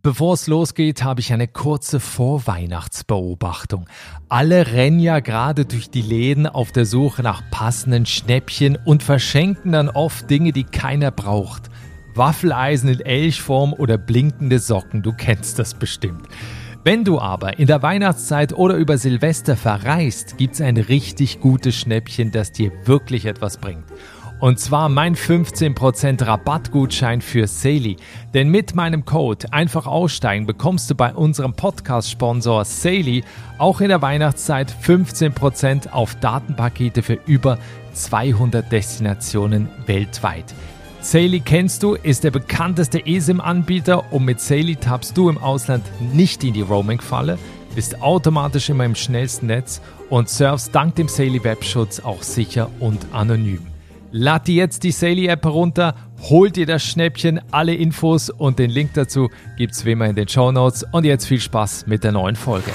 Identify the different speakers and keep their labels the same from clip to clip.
Speaker 1: Bevor es losgeht, habe ich eine kurze Vorweihnachtsbeobachtung. Alle rennen ja gerade durch die Läden auf der Suche nach passenden Schnäppchen und verschenken dann oft Dinge, die keiner braucht. Waffeleisen in Elchform oder blinkende Socken, du kennst das bestimmt. Wenn du aber in der Weihnachtszeit oder über Silvester verreist, gibt's ein richtig gutes Schnäppchen, das dir wirklich etwas bringt. Und zwar mein 15% Rabattgutschein für Saily. Denn mit meinem Code einfach aussteigen bekommst du bei unserem Podcast-Sponsor Saily auch in der Weihnachtszeit 15% auf Datenpakete für über 200 Destinationen weltweit. Saily kennst du, ist der bekannteste eSIM-Anbieter und mit Saily tappst du im Ausland nicht in die Roaming-Falle, bist automatisch immer im schnellsten Netz und surfst dank dem Saily-Webschutz auch sicher und anonym. Lad dir jetzt die Saily-App herunter, hol dir das Schnäppchen, alle Infos und den Link dazu gibt's wie immer in den Shownotes. Und jetzt viel Spaß mit der neuen Folge.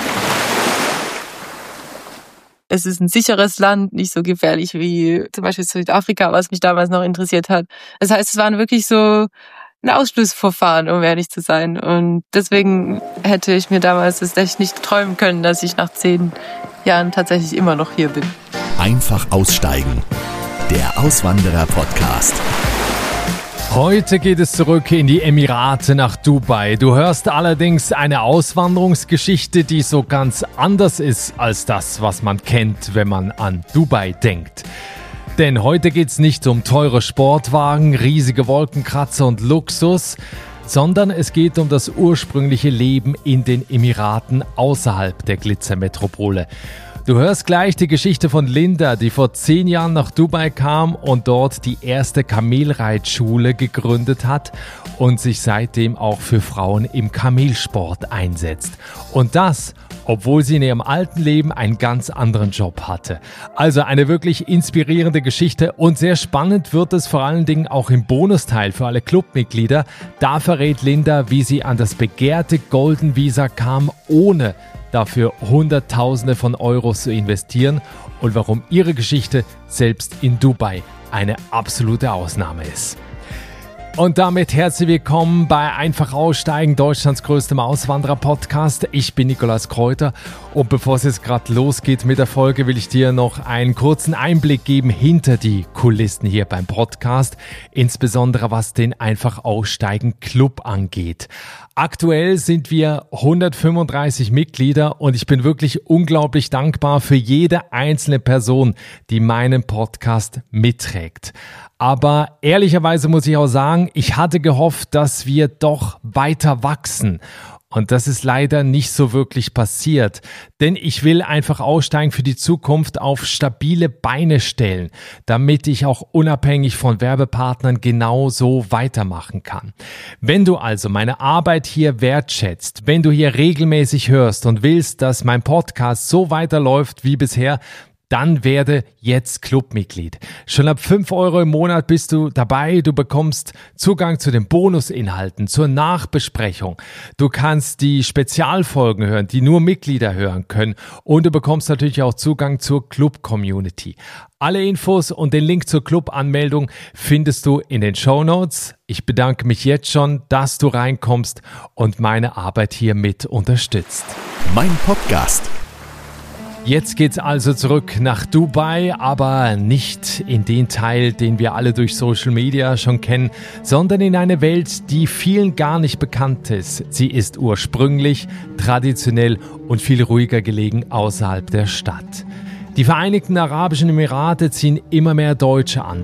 Speaker 2: Es ist ein sicheres Land, nicht so gefährlich wie zum Beispiel Südafrika, was mich damals noch interessiert hat. Das heißt, es waren wirklich so ein Ausschlussverfahren, um ehrlich zu sein. Und deswegen hätte ich mir damals das echt nicht träumen können, dass ich nach 10 Jahren tatsächlich immer noch hier bin.
Speaker 3: Einfach aussteigen. Der Auswanderer-Podcast.
Speaker 1: Heute geht es zurück in die Emirate nach Dubai. Du hörst allerdings eine Auswanderungsgeschichte, die so ganz anders ist als das, was man kennt, wenn man an Dubai denkt. Denn heute geht es nicht um teure Sportwagen, riesige Wolkenkratzer und Luxus, sondern es geht um das ursprüngliche Leben in den Emiraten außerhalb der Glitzermetropole. Du hörst gleich die Geschichte von Linda, die vor 10 Jahren nach Dubai kam und dort die erste Kamelreitschule gegründet hat und sich seitdem auch für Frauen im Kamelsport einsetzt. Und das, obwohl sie in ihrem alten Leben einen ganz anderen Job hatte. Also eine wirklich inspirierende Geschichte und sehr spannend wird es vor allen Dingen auch im Bonusteil für alle Clubmitglieder. Da verrät Linda, wie sie an das begehrte Golden Visa kam, ohne dafür Hunderttausende von Euros zu investieren und warum ihre Geschichte selbst in Dubai eine absolute Ausnahme ist. Und damit herzlich willkommen bei Einfach Aussteigen, Deutschlands größtem Auswanderer-Podcast. Ich bin Nikolaus Kräuter und bevor es jetzt gerade losgeht mit der Folge, will ich dir noch einen kurzen Einblick geben hinter die Kulissen hier beim Podcast, insbesondere was den Einfach Aussteigen Club angeht. Aktuell sind wir 135 Mitglieder und ich bin wirklich unglaublich dankbar für jede einzelne Person, die meinen Podcast mitträgt. Aber ehrlicherweise muss ich auch sagen, ich hatte gehofft, dass wir doch weiter wachsen. Und das ist leider nicht so wirklich passiert, denn ich will einfach aussteigen für die Zukunft auf stabile Beine stellen, damit ich auch unabhängig von Werbepartnern genau so weitermachen kann. Wenn du also meine Arbeit hier wertschätzt, wenn du hier regelmäßig hörst und willst, dass mein Podcast so weiterläuft wie bisher, dann werde jetzt Clubmitglied. Schon ab 5 Euro im Monat bist du dabei. Du bekommst Zugang zu den Bonusinhalten, zur Nachbesprechung. Du kannst die Spezialfolgen hören, die nur Mitglieder hören können. Und du bekommst natürlich auch Zugang zur Club-Community. Alle Infos und den Link zur Club-Anmeldung findest du in den Shownotes. Ich bedanke mich jetzt schon, dass du reinkommst und meine Arbeit hier mit unterstützt.
Speaker 3: Mein Podcast.
Speaker 1: Jetzt geht's also zurück nach Dubai, aber nicht in den Teil, den wir alle durch Social Media schon kennen, sondern in eine Welt, die vielen gar nicht bekannt ist. Sie ist ursprünglich, traditionell und viel ruhiger gelegen außerhalb der Stadt. Die Vereinigten Arabischen Emirate ziehen immer mehr Deutsche an.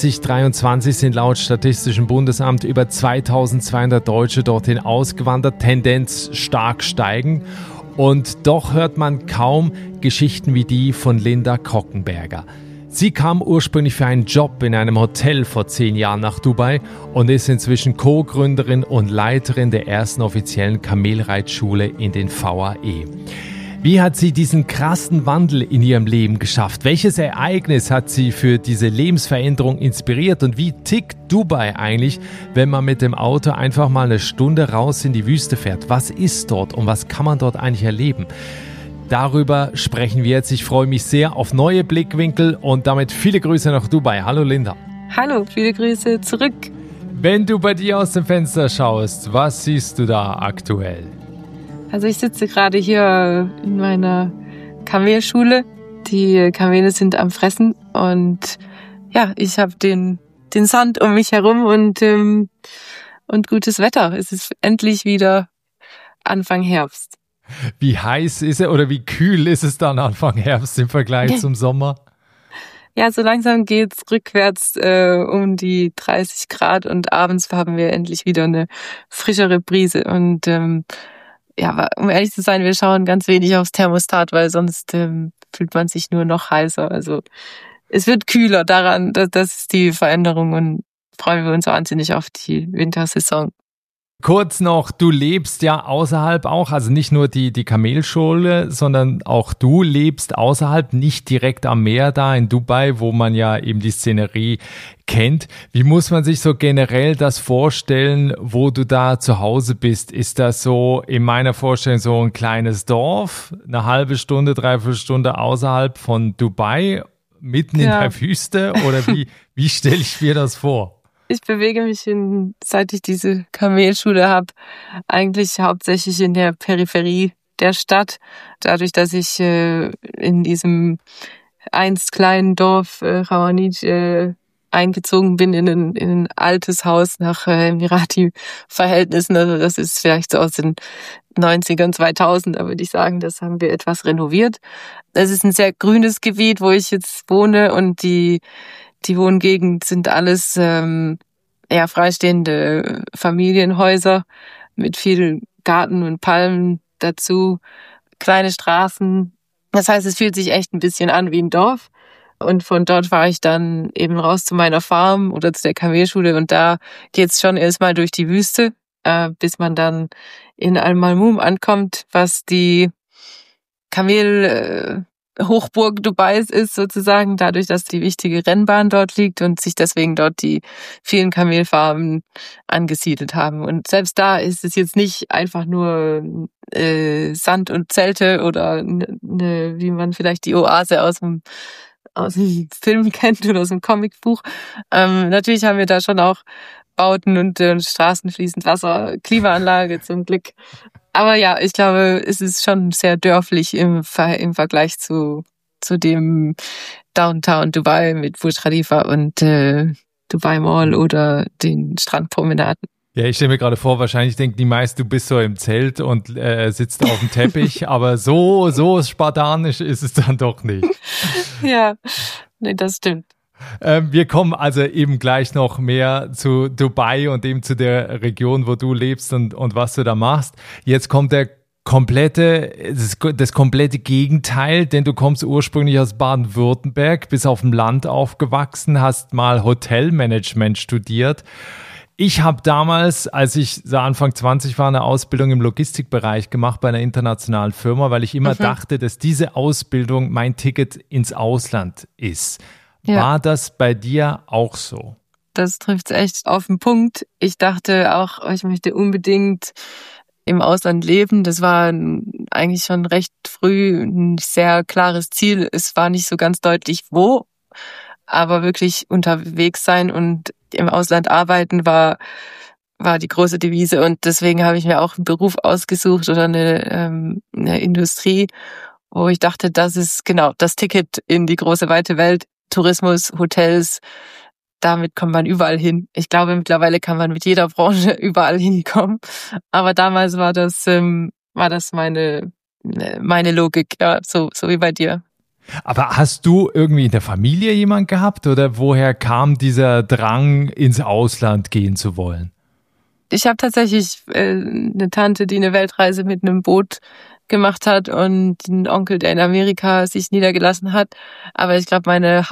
Speaker 1: 2023 sind laut Statistischem Bundesamt über 2200 Deutsche dorthin ausgewandert, Tendenz stark steigend. Und doch hört man kaum Geschichten wie die von Linda Krockenberger. Sie kam ursprünglich für einen Job in einem Hotel vor 10 Jahren nach Dubai und ist inzwischen Co-Gründerin und Leiterin der ersten offiziellen Kamelreitschule in den VAE. Wie hat sie diesen krassen Wandel in ihrem Leben geschafft? Welches Ereignis hat sie für diese Lebensveränderung inspiriert? Und wie tickt Dubai eigentlich, wenn man mit dem Auto einfach mal eine Stunde raus in die Wüste fährt? Was ist dort und was kann man dort eigentlich erleben? Darüber sprechen wir jetzt. Ich freue mich sehr auf neue Blickwinkel und damit viele Grüße nach Dubai. Hallo Linda.
Speaker 2: Hallo, viele Grüße zurück.
Speaker 1: Wenn du bei dir aus dem Fenster schaust, was siehst du da aktuell?
Speaker 2: Also ich sitze gerade hier in meiner Kamelschule. Die Kamele sind am Fressen und ja, ich habe den Sand um mich herum und gutes Wetter. Es ist endlich wieder Anfang Herbst.
Speaker 1: Wie heiß ist es oder wie kühl ist es dann Anfang Herbst im Vergleich zum Sommer?
Speaker 2: Ja, so langsam geht's rückwärts um die 30 Grad und abends haben wir endlich wieder eine frischere Brise. Und ja, um ehrlich zu sein, wir schauen ganz wenig aufs Thermostat, weil sonst fühlt man sich nur noch heißer. Also es wird kühler daran, das ist die Veränderung und freuen wir uns wahnsinnig auf die Wintersaison.
Speaker 1: Kurz noch, du lebst ja außerhalb auch, also nicht nur die Kamelschule, sondern auch du lebst außerhalb, nicht direkt am Meer da in Dubai, wo man ja eben die Szenerie kennt. Wie muss man sich so generell das vorstellen, wo du da zu Hause bist? Ist das so in meiner Vorstellung so ein kleines Dorf, eine halbe Stunde, dreiviertel Stunde außerhalb von Dubai, mitten in der Wüste oder wie stelle ich mir das vor?
Speaker 2: Ich bewege mich, seit ich diese Kamelschule habe, eigentlich hauptsächlich in der Peripherie der Stadt. Dadurch, dass ich in diesem einst kleinen Dorf Rawanij eingezogen bin in ein altes Haus nach Emirati-Verhältnissen. Also das ist vielleicht so aus den 90ern, 2000, da würde ich sagen, das haben wir etwas renoviert. Es ist ein sehr grünes Gebiet, wo ich jetzt wohne und die Wohngegend sind alles freistehende Familienhäuser mit viel Garten und Palmen dazu, kleine Straßen. Das heißt, es fühlt sich echt ein bisschen an wie ein Dorf. Und von dort fahre ich dann eben raus zu meiner Farm oder zu der Kamelschule und da geht's schon erstmal durch die Wüste, bis man dann in Al-Malmum ankommt, was die Hochburg Dubais ist sozusagen, dadurch, dass die wichtige Rennbahn dort liegt und sich deswegen dort die vielen Kamelfarmen angesiedelt haben. Und selbst da ist es jetzt nicht einfach nur Sand und Zelte oder wie man vielleicht die Oase aus dem Film kennt oder aus dem Comicbuch. Natürlich haben wir da schon auch Bauten und Straßen, fließend Wasser, Klimaanlage zum Glück. Aber ja, ich glaube, es ist schon sehr dörflich im Vergleich zu dem Downtown Dubai mit Burj Khalifa und Dubai Mall oder den Strandpromenaden.
Speaker 1: Ja, ich stelle mir gerade vor, wahrscheinlich denken die meisten, du bist so im Zelt und sitzt auf dem Teppich, aber so spartanisch ist es dann doch nicht.
Speaker 2: Ja, nee, das stimmt.
Speaker 1: Wir kommen also eben gleich noch mehr zu Dubai und eben zu der Region, wo du lebst und was du da machst. Jetzt kommt das komplette Gegenteil, denn du kommst ursprünglich aus Baden-Württemberg, bist auf dem Land aufgewachsen, hast mal Hotelmanagement studiert. Ich habe damals, als ich so Anfang 20 war, eine Ausbildung im Logistikbereich gemacht bei einer internationalen Firma, weil ich immer dachte, dass diese Ausbildung mein Ticket ins Ausland ist. Ja. War das bei dir auch so?
Speaker 2: Das trifft's echt auf den Punkt. Ich dachte auch, ich möchte unbedingt im Ausland leben. Das war eigentlich schon recht früh ein sehr klares Ziel. Es war nicht so ganz deutlich, wo, aber wirklich unterwegs sein und im Ausland arbeiten war die große Devise. Und deswegen habe ich mir auch einen Beruf ausgesucht oder eine Industrie, wo ich dachte, das ist genau das Ticket in die große, weite Welt. Tourismus, Hotels, damit kommt man überall hin. Ich glaube, mittlerweile kann man mit jeder Branche überall hinkommen. Aber damals war das meine Logik, ja, so wie bei dir.
Speaker 1: Aber hast du irgendwie in der Familie jemand gehabt oder woher kam dieser Drang, ins Ausland gehen zu wollen?
Speaker 2: Ich habe tatsächlich eine Tante, die eine Weltreise mit einem Boot gemacht hat und einen Onkel, der in Amerika sich niedergelassen hat. Aber ich glaube, meine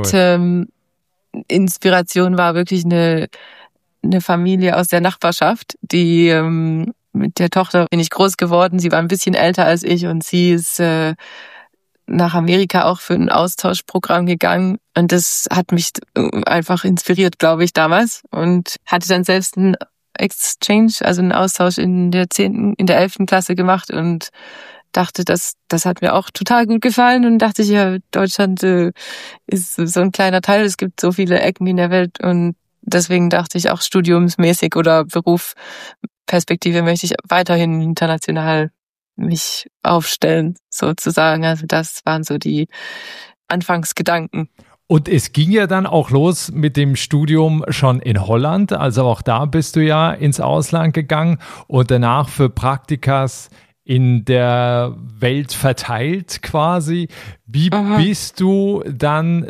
Speaker 2: Hauptinspiration war wirklich eine Familie aus der Nachbarschaft, die mit der Tochter bin ich groß geworden. Sie war ein bisschen älter als ich und sie ist nach Amerika auch für ein Austauschprogramm gegangen. Und das hat mich einfach inspiriert, glaube ich, damals. Und hatte dann selbst einen Exchange, also einen Austausch in der 11. Klasse gemacht und dachte, das hat mir auch total gut gefallen und dachte ich, ja, Deutschland ist so ein kleiner Teil, es gibt so viele Ecken in der Welt und deswegen dachte ich auch studiumsmäßig oder Berufsperspektive möchte ich weiterhin international mich aufstellen, sozusagen. Also das waren so die Anfangsgedanken.
Speaker 1: Und es ging ja dann auch los mit dem Studium schon in Holland. Also auch da bist du ja ins Ausland gegangen und danach für Praktikas in der Welt verteilt quasi. Wie bist du dann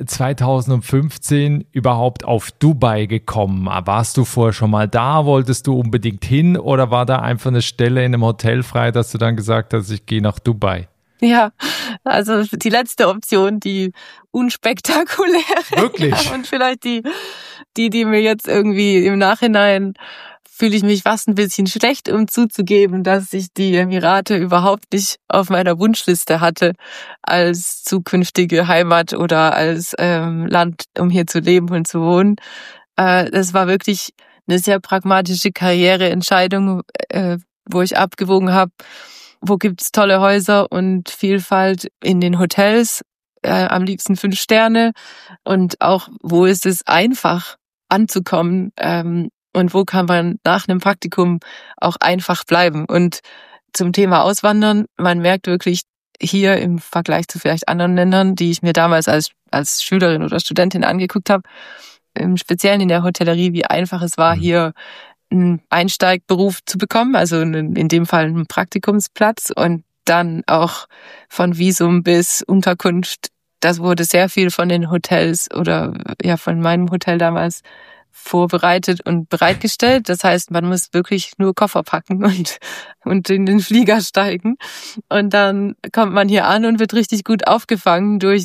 Speaker 1: 2015 überhaupt auf Dubai gekommen? Warst du vorher schon mal da? Wolltest du unbedingt hin? Oder war da einfach eine Stelle in einem Hotel frei, dass du dann gesagt hast, ich gehe nach Dubai?
Speaker 2: Ja, also die letzte Option, die unspektakuläre.
Speaker 1: Wirklich?
Speaker 2: Ja, und vielleicht die mir jetzt irgendwie im Nachhinein fühle ich mich fast ein bisschen schlecht, um zuzugeben, dass ich die Emirate überhaupt nicht auf meiner Wunschliste hatte als zukünftige Heimat oder als Land, um hier zu leben und zu wohnen. Das war wirklich eine sehr pragmatische Karriereentscheidung, wo ich abgewogen habe, wo gibt's tolle Häuser und Vielfalt in den Hotels, am liebsten 5 Sterne, und auch wo ist es einfach anzukommen, und wo kann man nach einem Praktikum auch einfach bleiben. Und zum Thema Auswandern, man merkt wirklich hier im Vergleich zu vielleicht anderen Ländern, die ich mir damals als Schülerin oder Studentin angeguckt habe, im Speziellen in der Hotellerie, wie einfach es war, hier einen Einsteigberuf zu bekommen, also in dem Fall einen Praktikumsplatz, und dann auch von Visum bis Unterkunft. Das wurde sehr viel von den Hotels oder ja von meinem Hotel damals vorbereitet und bereitgestellt. Das heißt, man muss wirklich nur Koffer packen und in den Flieger steigen. Und dann kommt man hier an und wird richtig gut aufgefangen durch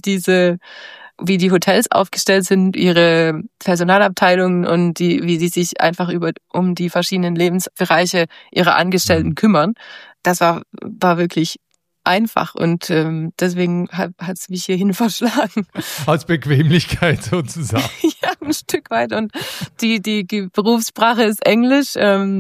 Speaker 2: wie die Hotels aufgestellt sind, ihre Personalabteilungen und wie sie sich einfach um die verschiedenen Lebensbereiche ihrer Angestellten kümmern. Das war wirklich einfach und deswegen hat es mich hierhin verschlagen.
Speaker 1: Aus Bequemlichkeit sozusagen.
Speaker 2: Ja, ein Stück weit. Und die Berufssprache ist Englisch.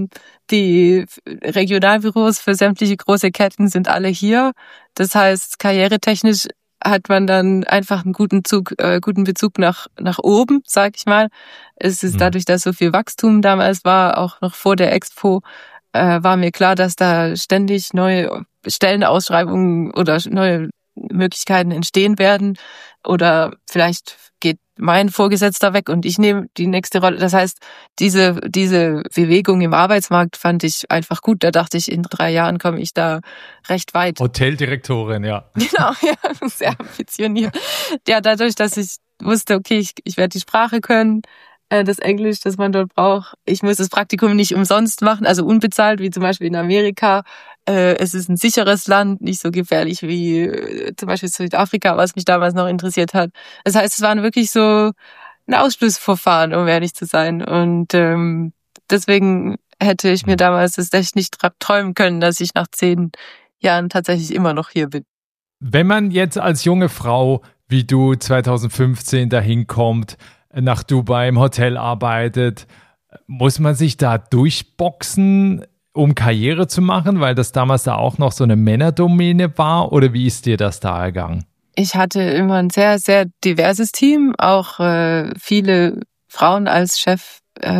Speaker 2: Die Regionalbüros für sämtliche große Ketten sind alle hier. Das heißt, karrieretechnisch hat man dann einfach einen guten Bezug nach oben, sag ich mal. Es ist dadurch, dass so viel Wachstum damals war, auch noch vor der Expo, war mir klar, dass da ständig neue Stellenausschreibungen oder neue Möglichkeiten entstehen werden. Oder vielleicht geht mein Vorgesetzter weg und ich nehme die nächste Rolle. Das heißt, diese Bewegung im Arbeitsmarkt fand ich einfach gut. Da dachte ich, in 3 Jahren komme ich da recht weit.
Speaker 1: Hoteldirektorin, ja.
Speaker 2: Genau, ja, sehr ambitioniert. Ja, dadurch, dass ich wusste, okay, ich werde die Sprache können, das Englisch, das man dort braucht. Ich muss das Praktikum nicht umsonst machen, also unbezahlt, wie zum Beispiel in Amerika. Es ist ein sicheres Land, nicht so gefährlich wie zum Beispiel Südafrika, was mich damals noch interessiert hat. Das heißt, es waren wirklich so ein Ausschlussverfahren, um ehrlich zu sein. Und deswegen hätte ich mir damals das echt nicht träumen können, dass ich nach 10 Jahren tatsächlich immer noch hier bin.
Speaker 1: Wenn man jetzt als junge Frau, wie du 2015 dahin kommt, nach Dubai im Hotel arbeitet, muss man sich da durchboxen, um Karriere zu machen, weil das damals da auch noch so eine Männerdomäne war, oder wie ist dir das da ergangen?
Speaker 2: Ich hatte immer ein sehr, sehr diverses Team, auch viele Frauen als Chef.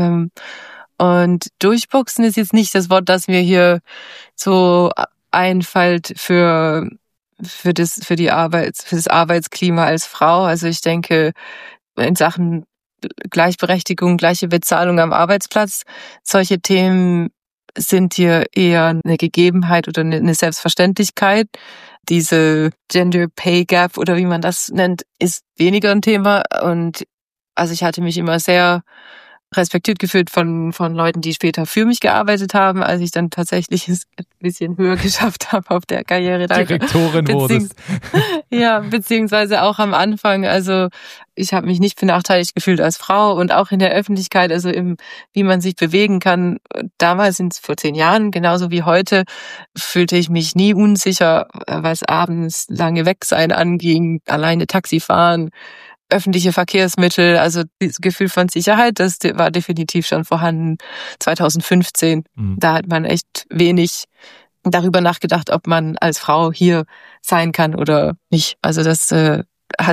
Speaker 2: Und durchboxen ist jetzt nicht das Wort, das mir hier so einfällt für das Arbeitsklima als Frau. Also ich denke, in Sachen Gleichberechtigung, gleiche Bezahlung am Arbeitsplatz, solche Themen sind hier eher eine Gegebenheit oder eine Selbstverständlichkeit. Diese Gender Pay Gap oder wie man das nennt, ist weniger ein Thema. Und also ich hatte mich immer sehr respektiert gefühlt von Leuten, die später für mich gearbeitet haben, als ich dann tatsächlich es ein bisschen höher geschafft habe auf der Karriereleiter.
Speaker 1: Direktorin wurdest.
Speaker 2: Ja, beziehungsweise auch am Anfang. Also ich habe mich nicht benachteiligt gefühlt als Frau und auch in der Öffentlichkeit, also wie man sich bewegen kann. Damals, vor 10 Jahren, genauso wie heute, fühlte ich mich nie unsicher, was abends lange weg sein anging, alleine Taxi fahren, öffentliche Verkehrsmittel, also das Gefühl von Sicherheit, das war definitiv schon vorhanden 2015. Da hat man echt wenig darüber nachgedacht, ob man als Frau hier sein kann oder nicht. Also das hat sich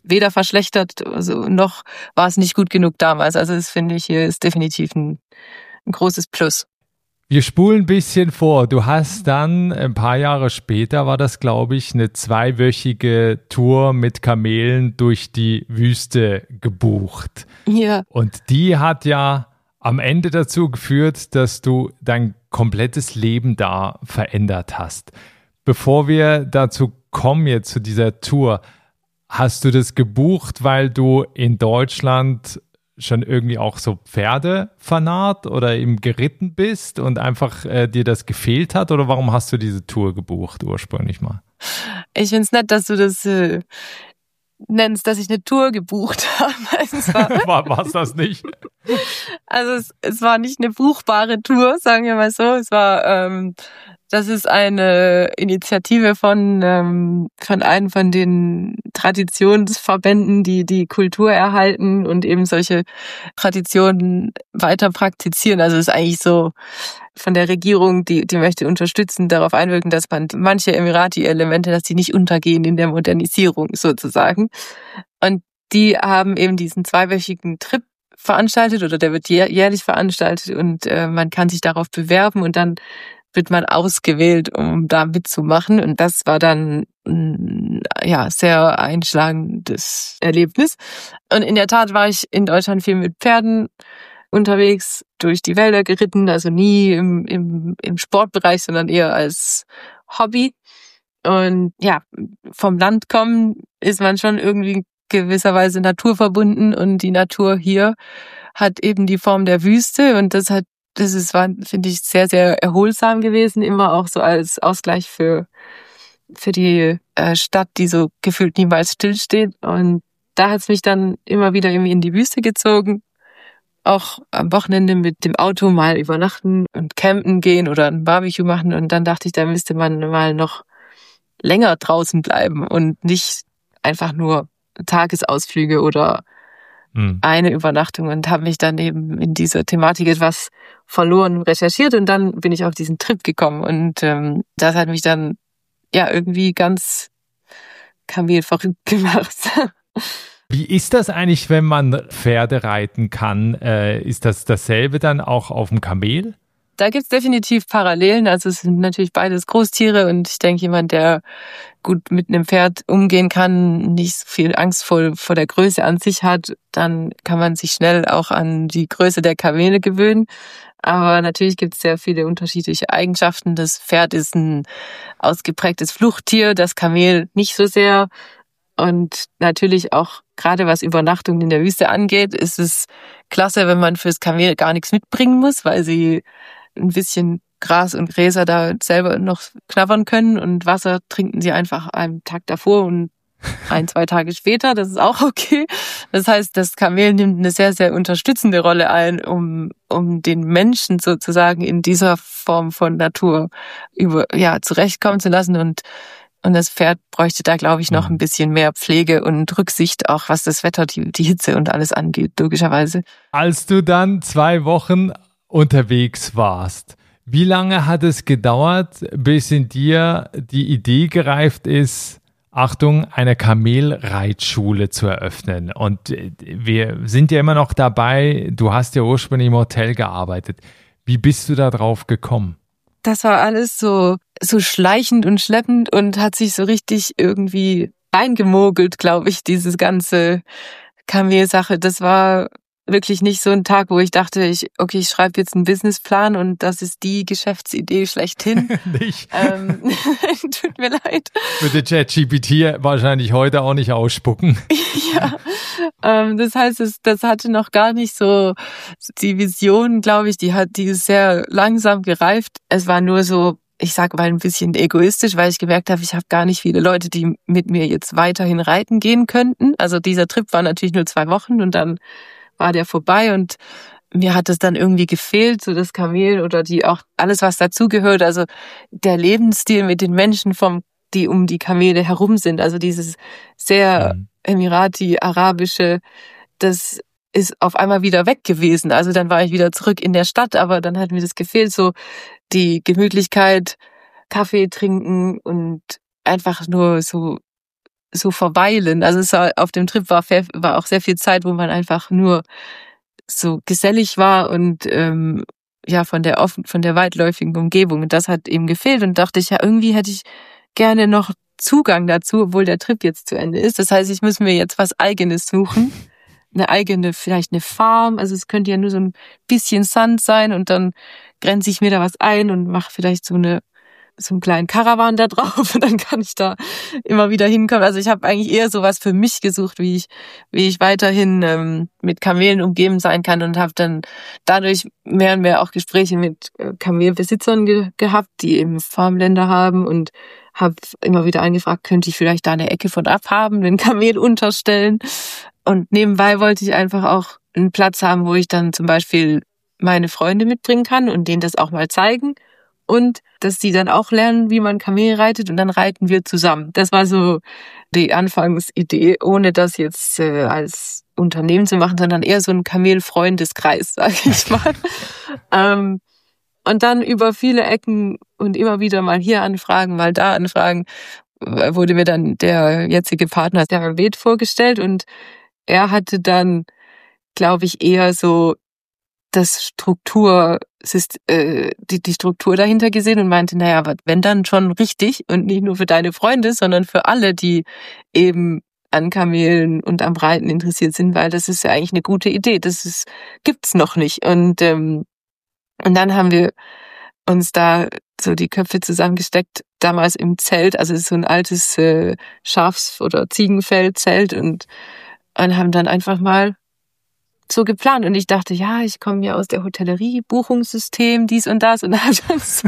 Speaker 2: weder verschlechtert, also noch war es nicht gut genug damals. Also das finde ich hier ist definitiv ein großes Plus.
Speaker 1: Wir spulen ein bisschen vor. Du hast dann ein paar Jahre später, war das, glaube ich, eine 2-wöchige Tour mit Kamelen durch die Wüste gebucht.
Speaker 2: Ja.
Speaker 1: Und die hat ja am Ende dazu geführt, dass du dein komplettes Leben da verändert hast. Bevor wir dazu kommen, jetzt zu dieser Tour, hast du das gebucht, weil du in Deutschland schon irgendwie auch so Pferdefanat oder eben geritten bist und einfach dir das gefehlt hat? Oder warum hast du diese Tour gebucht ursprünglich mal?
Speaker 2: Ich finde es nett, dass du das nennst, dass ich eine Tour gebucht habe.
Speaker 1: War es das nicht?
Speaker 2: Also es war nicht eine buchbare Tour, sagen wir mal so. Es war das ist eine Initiative von einem von den Traditionsverbänden, die Kultur erhalten und eben solche Traditionen weiter praktizieren. Also es ist eigentlich so von der Regierung, die möchte unterstützen, darauf einwirken, dass man manche Emirati-Elemente, dass die nicht untergehen in der Modernisierung sozusagen. Und die haben eben diesen 2-wöchigen Trip veranstaltet oder der wird jährlich veranstaltet und man kann sich darauf bewerben und dann wird man ausgewählt, um da mitzumachen. Und das war dann sehr einschlagendes Erlebnis. Und in der Tat war ich in Deutschland viel mit Pferden unterwegs, durch die Wälder geritten, also nie im Sportbereich, sondern eher als Hobby. Und ja, vom Land kommen ist man schon irgendwie gewisserweise naturverbunden und die Natur hier hat eben die Form der Wüste und war, finde ich, sehr, sehr erholsam gewesen, immer auch so als Ausgleich für die Stadt, die so gefühlt niemals stillsteht. Und da hat es mich dann immer wieder irgendwie in die Wüste gezogen, auch am Wochenende mit dem Auto mal übernachten und campen gehen oder ein Barbecue machen. Und dann dachte ich, da müsste man mal noch länger draußen bleiben und nicht einfach nur Tagesausflüge oder eine Übernachtung und habe mich dann eben in dieser Thematik etwas verloren recherchiert und dann bin ich auf diesen Trip gekommen und das hat mich dann irgendwie ganz kamelverrückt gemacht.
Speaker 1: Wie ist das eigentlich, wenn man Pferde reiten kann? Ist das dasselbe dann auch auf dem Kamel?
Speaker 2: Da gibt's definitiv Parallelen. Also es sind natürlich beides Großtiere und ich denke, jemand, der gut mit einem Pferd umgehen kann, nicht so viel Angst vor der Größe an sich hat, dann kann man sich schnell auch an die Größe der Kamele gewöhnen. Aber natürlich gibt's sehr viele unterschiedliche Eigenschaften. Das Pferd ist ein ausgeprägtes Fluchttier, das Kamel nicht so sehr. Und natürlich auch gerade was Übernachtungen in der Wüste angeht, ist es klasse, wenn man fürs Kamel gar nichts mitbringen muss, weil sie ein bisschen Gras und Gräser da selber noch knabbern können und Wasser trinken sie einfach einen Tag davor und 1-2 Tage später, das ist auch okay. Das heißt, das Kamel nimmt eine sehr, sehr unterstützende Rolle ein, um den Menschen sozusagen in dieser Form von Natur zurechtkommen zu lassen und das Pferd bräuchte da, glaube ich, noch ein bisschen mehr Pflege und Rücksicht, auch was das Wetter, die Hitze und alles angeht, logischerweise.
Speaker 1: Als du dann 2 Wochen unterwegs warst, wie lange hat es gedauert, bis in dir die Idee gereift ist, Achtung, eine Kamelreitschule zu eröffnen? Und wir sind ja immer noch dabei, du hast ja ursprünglich im Hotel gearbeitet. Wie bist du da drauf gekommen?
Speaker 2: Das war alles so schleichend und schleppend und hat sich so richtig irgendwie reingemogelt, glaube ich, dieses ganze Kamelsache. Das war wirklich nicht so ein Tag, wo ich dachte, ich schreibe jetzt einen Businessplan und das ist die Geschäftsidee schlechthin.
Speaker 1: Nicht.
Speaker 2: Tut mir leid.
Speaker 1: Würde ChatGPT wahrscheinlich heute auch nicht ausspucken.
Speaker 2: Ja, das heißt, das hatte noch gar nicht so die Vision, glaube ich, die ist sehr langsam gereift. Es war nur so, ich sage mal ein bisschen egoistisch, weil ich gemerkt habe, ich habe gar nicht viele Leute, die mit mir jetzt weiterhin reiten gehen könnten. Also dieser Trip war natürlich nur 2 Wochen und dann war der vorbei und mir hat es dann irgendwie gefehlt, so das Kamel oder auch alles, was dazugehört. Also der Lebensstil mit den Menschen die um die Kamele herum sind. Also dieses sehr Emirati-arabische, das ist auf einmal wieder weg gewesen. Also dann war ich wieder zurück in der Stadt, aber dann hat mir das gefehlt, so die Gemütlichkeit, Kaffee trinken und einfach nur so so verweilen. Also auf dem Trip war auch sehr viel Zeit, wo man einfach nur so gesellig war und von der weitläufigen Umgebung. Und das hat eben gefehlt und dachte ich, ja, irgendwie hätte ich gerne noch Zugang dazu, obwohl der Trip jetzt zu Ende ist. Das heißt, ich muss mir jetzt was Eigenes suchen. Vielleicht eine Farm. Also es könnte ja nur so ein bisschen Sand sein und dann grenze ich mir da was ein und mache vielleicht so einen kleinen Karawan da drauf und dann kann ich da immer wieder hinkommen. Also ich habe eigentlich eher sowas für mich gesucht, wie ich weiterhin mit Kamelen umgeben sein kann und habe dann dadurch mehr und mehr auch Gespräche mit Kamelbesitzern gehabt, die eben Farmländer haben und habe immer wieder angefragt, könnte ich vielleicht da eine Ecke von abhaben, den Kamel unterstellen. Und nebenbei wollte ich einfach auch einen Platz haben, wo ich dann zum Beispiel meine Freunde mitbringen kann und denen das auch mal zeigen. Und dass die dann auch lernen, wie man Kamel reitet und dann reiten wir zusammen. Das war so die Anfangsidee, ohne das jetzt als Unternehmen zu machen, sondern eher so ein Kamelfreundeskreis, sage ich mal. Und dann über viele Ecken und immer wieder mal hier anfragen, mal da anfragen, wurde mir dann der jetzige Partner, der Ved, vorgestellt und er hatte dann, glaube ich, eher so die Struktur dahinter gesehen und meinte, naja, aber wenn dann schon richtig und nicht nur für deine Freunde, sondern für alle, die eben an Kamelen und am Reiten interessiert sind, weil das ist ja eigentlich eine gute Idee. Gibt's noch nicht. Und dann haben wir uns da so die Köpfe zusammengesteckt, damals im Zelt, also es ist so ein altes Schafs- oder Ziegenfeldzelt und haben dann einfach mal so geplant und ich dachte, ja, ich komme ja aus der Hotellerie, Buchungssystem, dies und das und dann so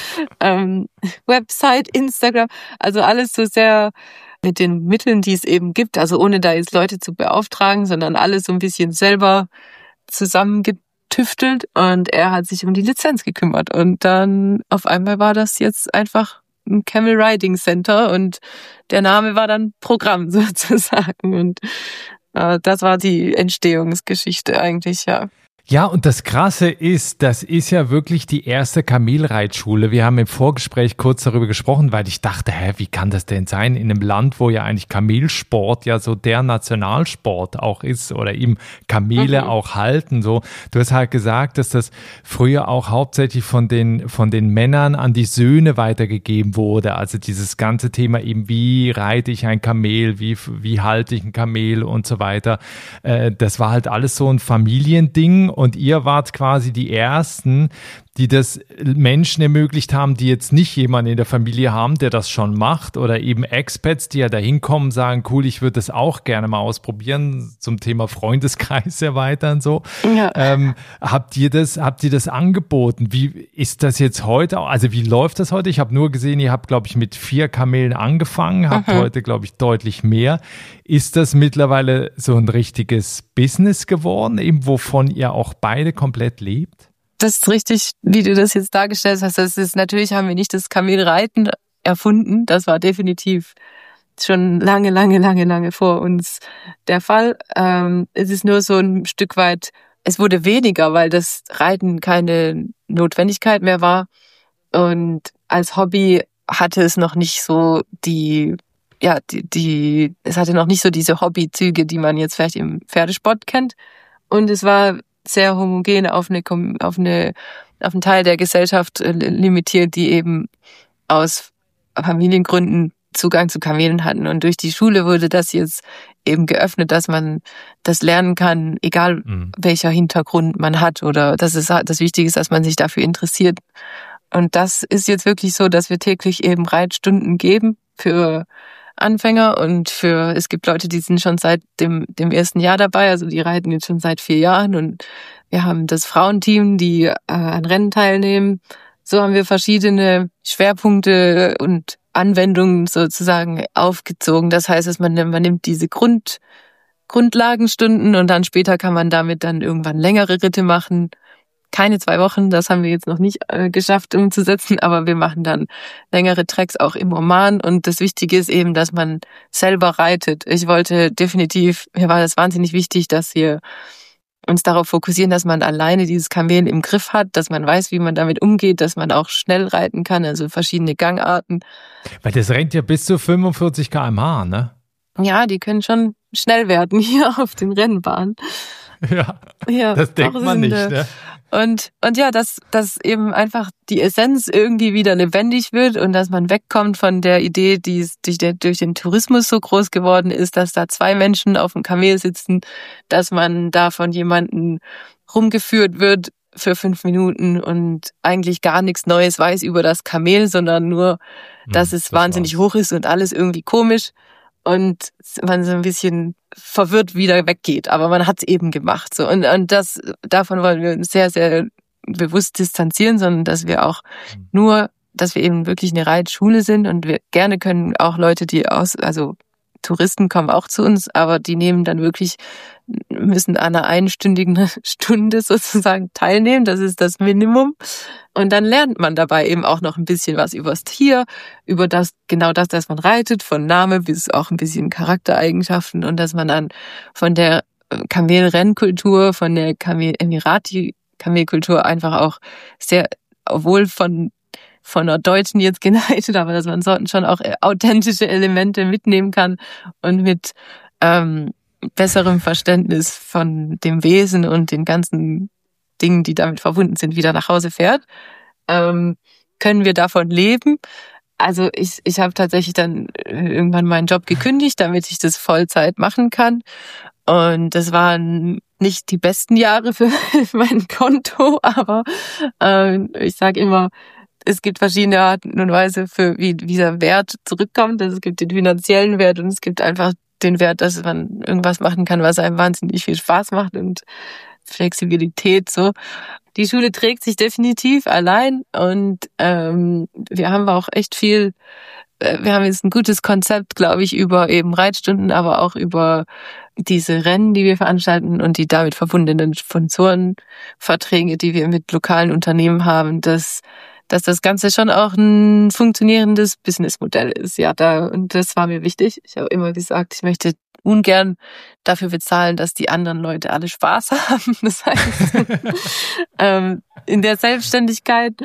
Speaker 2: Website, Instagram, also alles so sehr mit den Mitteln, die es eben gibt, also ohne da jetzt Leute zu beauftragen, sondern alles so ein bisschen selber zusammengetüftelt und er hat sich um die Lizenz gekümmert und dann auf einmal war das jetzt einfach ein Camel Riding Center und der Name war dann Programm sozusagen und das war die Entstehungsgeschichte eigentlich, ja.
Speaker 1: Ja, und das Krasse ist, das ist ja wirklich die erste Kamelreitschule. Wir haben im Vorgespräch kurz darüber gesprochen, weil ich dachte, wie kann das denn sein in einem Land, wo ja eigentlich Kamelsport ja so der Nationalsport auch ist oder eben Kamele auch halten. So, du hast halt gesagt, dass das früher auch hauptsächlich von den Männern an die Söhne weitergegeben wurde. Also dieses ganze Thema eben, wie reite ich ein Kamel, wie halte ich ein Kamel und so weiter. Das war halt alles so ein Familiending. Und ihr wart quasi die Ersten, die das Menschen ermöglicht haben, die jetzt nicht jemanden in der Familie haben, der das schon macht oder eben Expats, die ja da hinkommen, sagen, cool, ich würde das auch gerne mal ausprobieren, zum Thema Freundeskreis erweitern, so. Ja. Habt ihr das angeboten? Wie ist das jetzt heute? Also wie läuft das heute? Ich habe nur gesehen, ihr habt, glaube ich, mit 4 Kamelen angefangen, habt heute, glaube ich, deutlich mehr. Ist das mittlerweile so ein richtiges Business geworden, eben wovon ihr auch beide komplett lebt?
Speaker 2: Das ist richtig, wie du das jetzt dargestellt hast. Natürlich haben wir nicht das Kamelreiten erfunden. Das war definitiv schon lange vor uns der Fall. Es ist nur so ein Stück weit, es wurde weniger, weil das Reiten keine Notwendigkeit mehr war. Und als Hobby hatte es noch nicht so es hatte noch nicht so diese Hobbyzüge, die man jetzt vielleicht im Pferdesport kennt. Und es war sehr homogen auf einen Teil der Gesellschaft limitiert, die eben aus Familiengründen Zugang zu Kamelen hatten. Und durch die Schule wurde das jetzt eben geöffnet, dass man das lernen kann, egal welcher Hintergrund man hat oder dass es das Wichtige ist, dass man sich dafür interessiert. Und das ist jetzt wirklich so, dass wir täglich eben Reitstunden geben für Anfänger und es gibt Leute, die sind schon seit dem ersten Jahr dabei, also die reiten jetzt schon seit 4 Jahren und wir haben das Frauenteam, die an Rennen teilnehmen. So haben wir verschiedene Schwerpunkte und Anwendungen sozusagen aufgezogen. Das heißt, dass man nimmt diese Grundlagenstunden und dann später kann man damit dann irgendwann längere Ritte machen. Keine 2 Wochen, das haben wir jetzt noch nicht geschafft umzusetzen, aber wir machen dann längere Tracks auch im Oman und das Wichtige ist eben, dass man selber reitet. Mir war das wahnsinnig wichtig, dass wir uns darauf fokussieren, dass man alleine dieses Kamel im Griff hat, dass man weiß, wie man damit umgeht, dass man auch schnell reiten kann, also verschiedene Gangarten.
Speaker 1: Weil das rennt ja bis zu 45 km/h, ne?
Speaker 2: Ja, die können schon schnell werden hier auf den Rennbahnen.
Speaker 1: Ja, das denkt man nicht, ne?
Speaker 2: Und ja, dass eben einfach die Essenz irgendwie wieder lebendig wird und dass man wegkommt von der Idee, die durch den Tourismus so groß geworden ist, dass da 2 Menschen auf dem Kamel sitzen, dass man da von jemandem rumgeführt wird für 5 Minuten und eigentlich gar nichts Neues weiß über das Kamel, sondern nur, dass es wahnsinnig hoch ist und alles irgendwie komisch und man so ein bisschen verwirrt wieder weggeht. Aber man hat es eben gemacht. So. Und davon wollen wir uns sehr, sehr bewusst distanzieren, sondern dass wir auch dass wir eben wirklich eine Reitschule sind und wir gerne können auch Leute, also Touristen kommen auch zu uns, aber die müssen an einer einstündigen Stunde sozusagen teilnehmen. Das ist das Minimum. Und dann lernt man dabei eben auch noch ein bisschen was übers Tier, über das man reitet, von Name bis auch ein bisschen Charaktereigenschaften und dass man dann von der Kamelrennkultur, von der Emirati-Kamelkultur einfach auch sehr, obwohl von einer Deutschen jetzt geleitet, aber dass man schon auch authentische Elemente mitnehmen kann und mit besserem Verständnis von dem Wesen und den ganzen Dingen, die damit verbunden sind, wieder nach Hause fährt. Können wir davon leben? Also ich habe tatsächlich dann irgendwann meinen Job gekündigt, damit ich das Vollzeit machen kann. Und das waren nicht die besten Jahre für mein Konto, aber ich sage immer, es gibt verschiedene Arten und Weise, wie dieser Wert zurückkommt. Also es gibt den finanziellen Wert und es gibt einfach den Wert, dass man irgendwas machen kann, was einem wahnsinnig viel Spaß macht und Flexibilität so. Die Schule trägt sich definitiv allein und wir haben auch echt viel, wir haben jetzt ein gutes Konzept, glaube ich, über eben Reitstunden, aber auch über diese Rennen, die wir veranstalten und die damit verbundenen Sponsorenverträge, die wir mit lokalen Unternehmen haben, dass das Ganze schon auch ein funktionierendes Businessmodell ist. Ja, und das war mir wichtig. Ich habe immer gesagt, ich möchte ungern dafür bezahlen, dass die anderen Leute alle Spaß haben. Das heißt, in der Selbstständigkeit,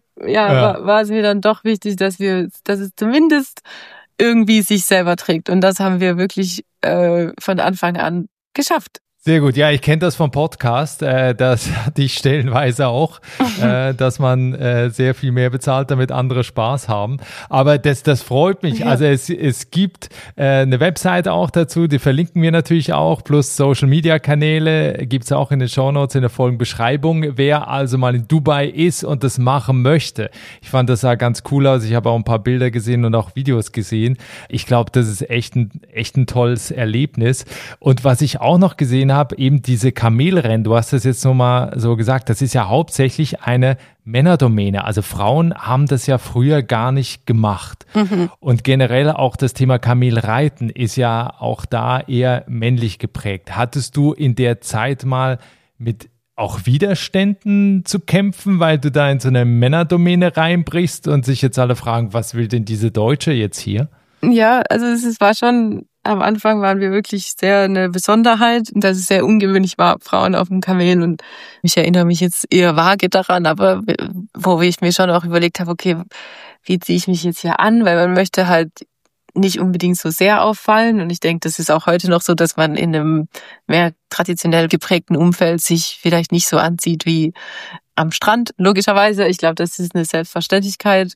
Speaker 2: war es mir dann doch wichtig, dass es zumindest irgendwie sich selber trägt. Und das haben wir wirklich von Anfang an geschafft.
Speaker 1: Sehr gut. Ja, ich kenne das vom Podcast, das hatte ich stellenweise auch, dass man sehr viel mehr bezahlt, damit andere Spaß haben. Aber das freut mich. Ja. Also es gibt eine Webseite auch dazu, die verlinken wir natürlich auch, plus Social-Media-Kanäle gibt's auch in den Shownotes, in der Folgenbeschreibung. Wer also mal in Dubai ist und das machen möchte. Ich fand, das sah ganz cool aus. Ich habe auch ein paar Bilder gesehen und auch Videos gesehen. Ich glaube, das ist echt ein tolles Erlebnis. Und was ich auch noch gesehen habe, eben diese Kamelrennen, du hast das jetzt nochmal so gesagt, das ist ja hauptsächlich eine Männerdomäne. Also Frauen haben das ja früher gar nicht gemacht. Mhm. Und generell auch das Thema Kamelreiten ist ja auch da eher männlich geprägt. Hattest du in der Zeit mal mit auch Widerständen zu kämpfen, weil du da in so eine Männerdomäne reinbrichst und sich jetzt alle fragen, was will denn diese Deutsche jetzt hier?
Speaker 2: Ja, also es war schon, am Anfang waren wir wirklich sehr eine Besonderheit, dass es sehr ungewöhnlich war, Frauen auf dem Kamel, und ich erinnere mich jetzt eher vage daran, aber wo ich mir schon auch überlegt habe, okay, wie ziehe ich mich jetzt hier an, weil man möchte halt nicht unbedingt so sehr auffallen, und ich denke, das ist auch heute noch so, dass man in einem mehr traditionell geprägten Umfeld sich vielleicht nicht so anzieht wie am Strand, logischerweise. Ich glaube, das ist eine Selbstverständlichkeit,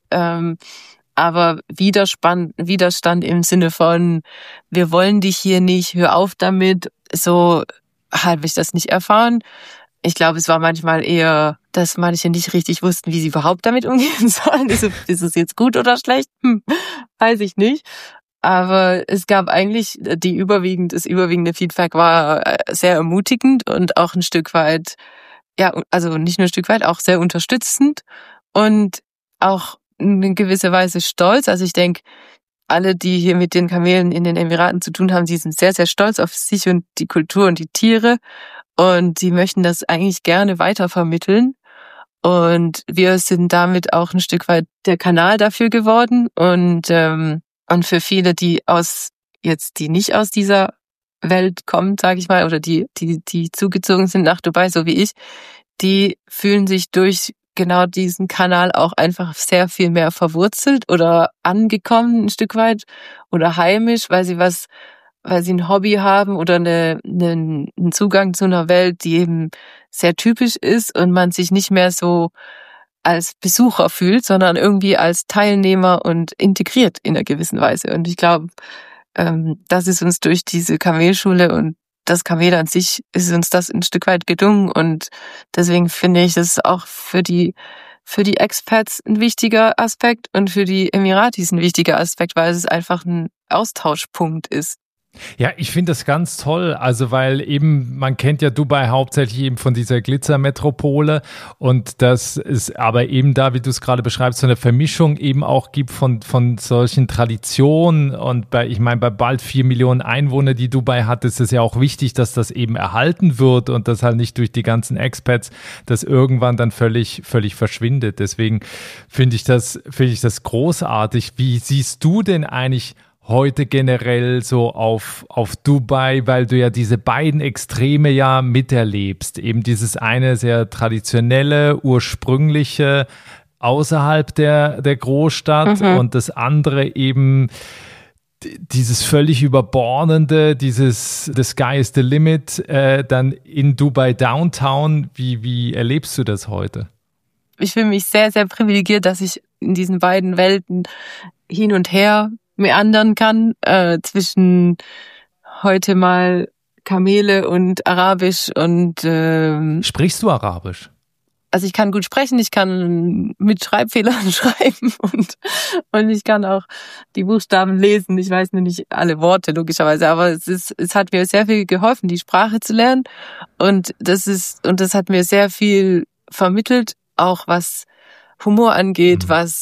Speaker 2: aber Widerstand im Sinne von, wir wollen dich hier nicht, hör auf damit, so habe ich das nicht erfahren. Ich glaube, es war manchmal eher, dass manche nicht richtig wussten, wie sie überhaupt damit umgehen sollen. Ist es jetzt gut oder schlecht? Weiß ich nicht. Aber es gab eigentlich das überwiegende Feedback war sehr ermutigend und auch ein Stück weit, ja, also nicht nur ein Stück weit, auch sehr unterstützend und auch in gewisser Weise stolz. Also ich denke, alle, die hier mit den Kamelen in den Emiraten zu tun haben, die sind sehr, sehr stolz auf sich und die Kultur und die Tiere. Und sie möchten das eigentlich gerne weitervermitteln. Und wir sind damit auch ein Stück weit der Kanal dafür geworden. Und für viele, die nicht aus dieser Welt kommen, sage ich mal, oder die zugezogen sind nach Dubai, so wie ich, die fühlen sich durch genau diesen Kanal auch einfach sehr viel mehr verwurzelt oder angekommen ein Stück weit oder heimisch, weil sie was weil sie ein Hobby haben oder einen Zugang zu einer Welt, die eben sehr typisch ist und man sich nicht mehr so als Besucher fühlt, sondern irgendwie als Teilnehmer und integriert in einer gewissen Weise. Und ich glaube, das ist uns durch diese Kamelschule und das Kamel an sich ist uns das ein Stück weit gelungen. Und deswegen finde ich das auch für die Expats ein wichtiger Aspekt und für die Emiratis ein wichtiger Aspekt, weil es einfach ein Austauschpunkt ist.
Speaker 1: Ja, ich finde das ganz toll, also weil eben, man kennt ja Dubai hauptsächlich eben von dieser Glitzermetropole und dass es aber eben da, wie du es gerade beschreibst, so eine Vermischung eben auch gibt von solchen Traditionen und ich meine, bei bald 4 Millionen Einwohnern, die Dubai hat, ist es ja auch wichtig, dass das eben erhalten wird und dass halt nicht durch die ganzen Expats das irgendwann dann völlig verschwindet. Deswegen finde ich das großartig. Wie siehst du denn eigentlich heute generell so auf Dubai, weil du ja diese beiden Extreme ja miterlebst. Eben dieses eine sehr traditionelle, ursprüngliche außerhalb der Großstadt und das andere eben dieses völlig überbordende, the sky is the limit, dann in Dubai Downtown. Wie erlebst du das heute?
Speaker 2: Ich fühle mich sehr, sehr privilegiert, dass ich in diesen beiden Welten hin und her meandern kann, zwischen heute mal Kamele und Arabisch und
Speaker 1: Sprichst du Arabisch?
Speaker 2: Also ich kann gut sprechen, ich kann mit Schreibfehlern schreiben und ich kann auch die Buchstaben lesen. Ich weiß nur nicht alle Worte, logischerweise, aber es hat mir sehr viel geholfen, die Sprache zu lernen und das hat mir sehr viel vermittelt, auch was Humor angeht, was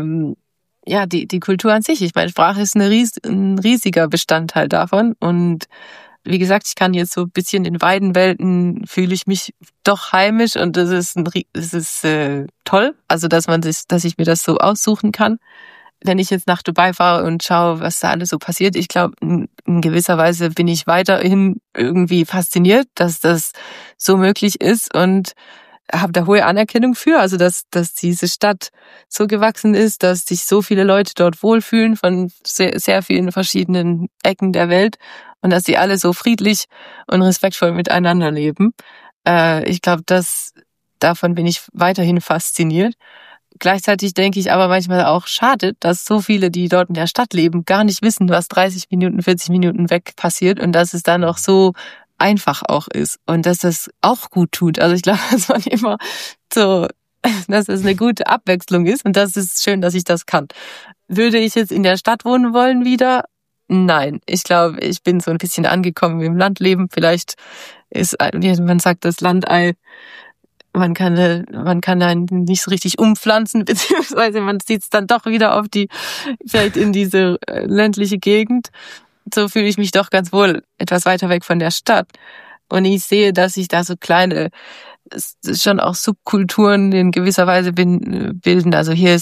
Speaker 2: die Kultur an sich. Ich meine, Sprache ist ein riesiger Bestandteil davon. Und wie gesagt, ich kann jetzt so ein bisschen in beiden Welten fühle ich mich doch heimisch und das ist toll. Also, dass ich mir das so aussuchen kann. Wenn ich jetzt nach Dubai fahre und schaue, was da alles so passiert, ich glaube, in gewisser Weise bin ich weiterhin irgendwie fasziniert, dass das so möglich ist und habe da hohe Anerkennung für, also dass diese Stadt so gewachsen ist, dass sich so viele Leute dort wohlfühlen von sehr, sehr vielen verschiedenen Ecken der Welt und dass sie alle so friedlich und respektvoll miteinander leben. Ich glaube, davon bin ich weiterhin fasziniert. Gleichzeitig denke ich aber manchmal auch, schade, dass so viele, die dort in der Stadt leben, gar nicht wissen, was 30 Minuten, 40 Minuten weg passiert und dass es dann auch so einfach auch ist und dass das auch gut tut. Also ich glaube, dass man immer so, dass es eine gute Abwechslung ist und das ist schön, dass ich das kann. Würde ich jetzt in der Stadt wohnen wollen wieder? Nein. Ich glaube, ich bin so ein bisschen angekommen im Landleben. Vielleicht ist, man sagt das Landei, man kann da nicht so richtig umpflanzen, beziehungsweise man zieht es dann doch wieder vielleicht in diese ländliche Gegend. So fühle ich mich doch ganz wohl etwas weiter weg von der Stadt. Und ich sehe, dass sich da so kleine, schon auch Subkulturen in gewisser Weise bilden. Also hier